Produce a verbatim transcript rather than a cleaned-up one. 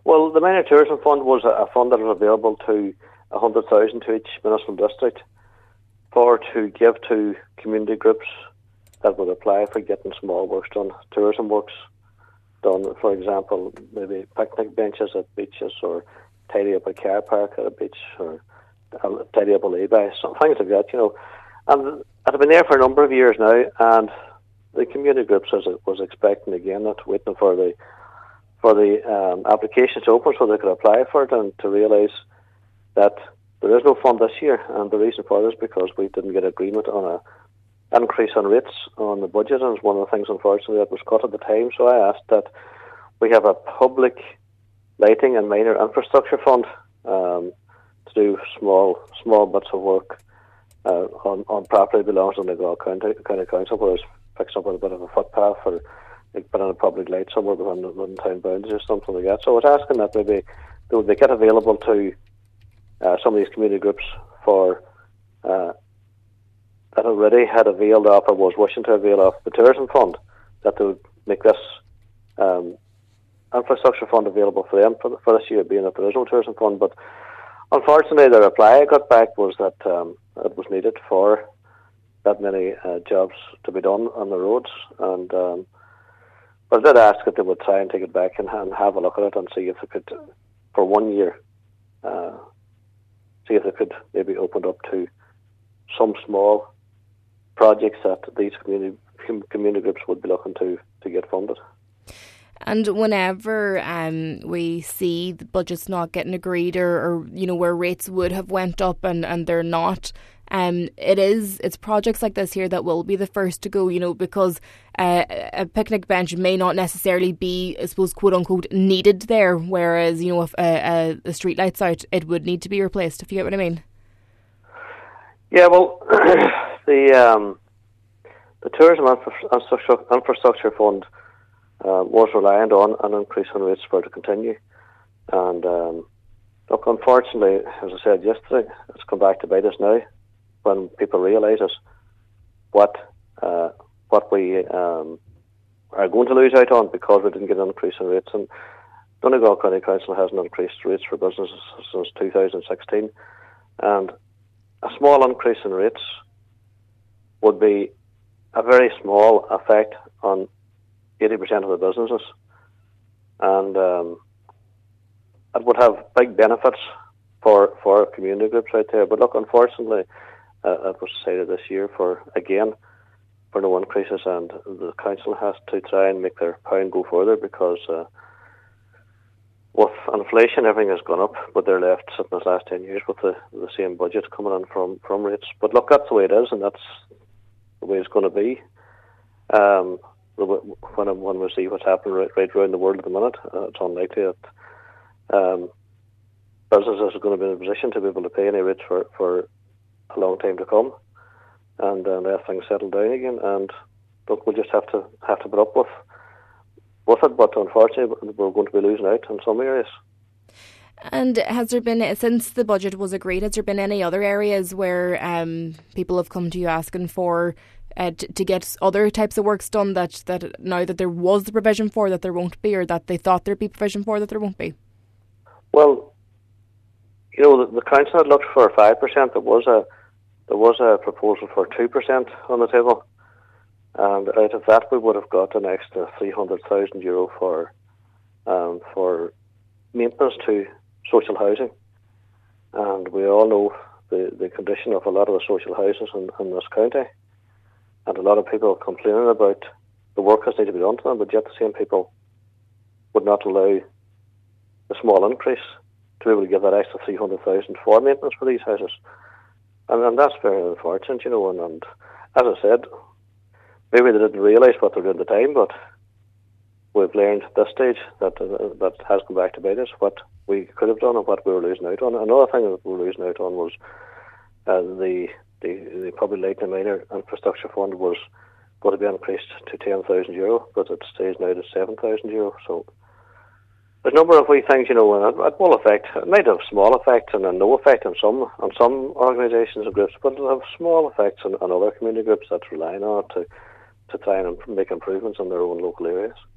Well, the Minor Tourism Fund was a, a fund that was available to one hundred thousand to each municipal district for to give to community groups that would apply for getting small works done, tourism works done. For example, maybe picnic benches at beaches, or tidy up a car park at a beach, or tidy up a lay-by, some things like that, you know. And it had been there for a number of years now, and the community groups, as it was expecting again, not waiting for the for the um, applications to open so they could apply for it, and to realise that there is no fund this year. And the reason for this is because we didn't get agreement on a increase on rates on the budget, and it's one of the things, unfortunately, that was cut at the time. So I asked that we have a public lighting and minor infrastructure fund um, to do small small bits of work uh, on, on property that belongs to the Donegal County, County Council, where it's fixed up with a bit of a footpath, or like put on a public light somewhere within the within town boundaries or something like that. So I was asking that maybe they would make it available to uh, some of these community groups for uh, that already had availed of or was wishing to avail of the tourism fund, that they would make this um, infrastructure fund available for them for, the, for this year, being that there is no tourism fund. But unfortunately, the reply I got back was that um, it was needed for that many uh, jobs to be done on the roads. And um, but I did ask that they would try and take it back and, and have a look at it and see if they could, for one year, uh, see if they could maybe open it up to some small projects that these community community groups would be looking to, to get funded. And whenever um, we see the budgets not getting agreed, or, or you know, where rates would have went up and, and they're not, um, it is it's projects like this here that will be the first to go, you know, because uh, a picnic bench may not necessarily be, I suppose, quote unquote, needed there, whereas, you know, if a, a, a street light's out, it would need to be replaced, if you get what I mean. Yeah, well, the um, the tourism infrastructure, infrastructure fund Uh, was reliant on an increase in rates for it to continue. And um, look, unfortunately, as I said yesterday, it's come back to bite us now when people realise what uh, what we um, are going to lose out on because we didn't get an increase in rates. And Donegal County Council hasn't increased rates for businesses since two thousand sixteen. And a small increase in rates would be a very small effect on eighty percent of the businesses, and um, it would have big benefits for for community groups out there. But look, unfortunately, uh, it was decided this year for, again, for no increases, and the council has to try and make their pound go further because uh, with inflation, everything has gone up, but they're left sitting the last ten years with the, the same budget coming in from, from rates. But look, that's the way it is, and that's the way it's going to be. Um, When, when we see what's happening right, right around the world at the minute, uh, it's unlikely that um, businesses are going to be in a position to be able to pay any rates for, for a long time to come, and uh, unless things settle down again. And look, we'll just have to have to put up with with it. But unfortunately, we're going to be losing out in some areas. And has there been, since the budget was agreed, has there been any other areas where um, people have come to you asking for Uh, to, to get other types of works done that, that now that there was the provision for, that there won't be, or that they thought there'd be provision for, that there won't be? Well, you know, the, the council had looked for five percent. There was a there was a proposal for two percent on the table, and out of that we would have got an extra three hundred thousand euro for um, for maintenance to social housing. And we all know the, the condition of a lot of the social houses in, in this county. And a lot of people complaining about the work that needs to be done to them, but yet the same people would not allow the small increase to be able to give that extra three hundred thousand for maintenance for these houses. And, and that's very unfortunate, you know. And, and as I said, maybe they didn't realise what they were doing at the time, but we've learned at this stage that uh, that has come back to bite us, what we could have done and what we were losing out on. Another thing that we were losing out on was uh, the The, the Public Light and Minor Infrastructure Fund was going to be increased to ten thousand euro, but it stays now at seven thousand euro. So there's a number of wee things, you know, and it, it will affect. It might have small effects and a no effect on some on some organisations and groups, but it'll have small effects on, on other community groups that's relying on it to, to try and make improvements in their own local areas.